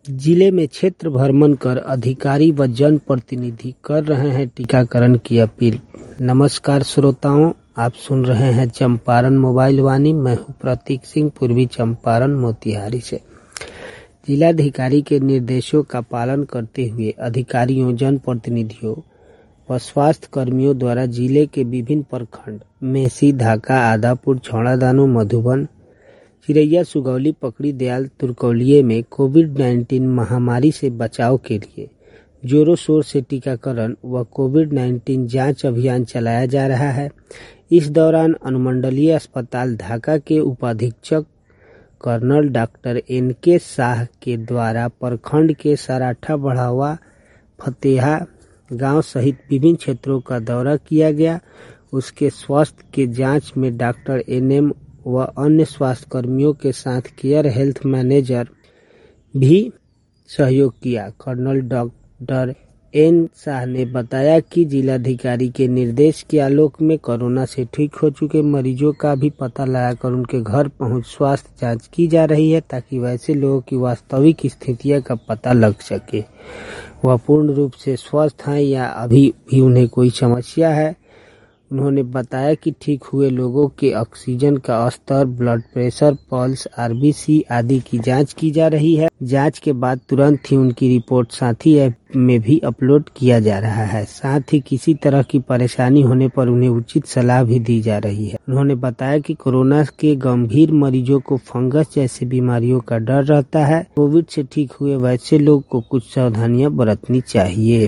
जिले में क्षेत्र भ्रमण कर अधिकारी व जनप्रतिनिधि कर रहे हैं टीकाकरण की अपील। नमस्कार श्रोताओं, आप सुन रहे हैं चंपारण मोबाइल वाणी। मैं हूं प्रतीक सिंह, पूर्वी चंपारण मोतिहारी से। जिलाधिकारी के निर्देशों का पालन करते हुए अधिकारियों, जनप्रतिनिधियों व स्वास्थ्य कर्मियों द्वारा जिले के विभिन्न प्रखंड मेसी, धाका, आदापुर, छौड़ादानो, मधुबन, चिरैया, सुगौली, पकड़ी दयाल, तुरकौलिये में कोविड-19 महामारी से बचाव के लिए जोरों शोर से टीकाकरण व कोविड-19 जांच अभियान चलाया जा रहा है। इस दौरान अनुमंडलीय अस्पताल धाका के उपाधीक्षक कर्नल डॉक्टर NK शाह के द्वारा प्रखंड के सराठा, बढ़ावा, फतेहा गांव सहित विभिन्न क्षेत्रों का दौरा किया गया। उसके स्वास्थ्य के जांच में डॉक्टर NM व अन्य स्वास्थ्य कर्मियों के साथ केयर हेल्थ मैनेजर भी सहयोग किया। कर्नल डॉक्टर N शाह ने बताया कि जिलाधिकारी के निर्देश के आलोक में कोरोना से ठीक हो चुके मरीजों का भी पता लगाकर उनके घर पहुंच स्वास्थ्य जांच की जा रही है, ताकि वैसे लोगों की वास्तविक स्थितियां का पता लग सके, वह पूर्ण रूप से स्वस्थ हैं या अभी भी उन्हें कोई समस्या है। उन्होंने बताया कि ठीक हुए लोगों के ऑक्सीजन का स्तर, ब्लड प्रेशर, पल्स, RBC आदि की जांच की जा रही है। जांच के बाद तुरंत ही उनकी रिपोर्ट साथी ऐप में भी अपलोड किया जा रहा है। साथ ही किसी तरह की परेशानी होने पर उन्हें उचित सलाह भी दी जा रही है। उन्होंने बताया कि कोरोना के गंभीर मरीजों को फंगस जैसी बीमारियों का डर रहता है। कोविड से ठीक हुए वैसे लोग को कुछ सावधानियां बरतनी चाहिए।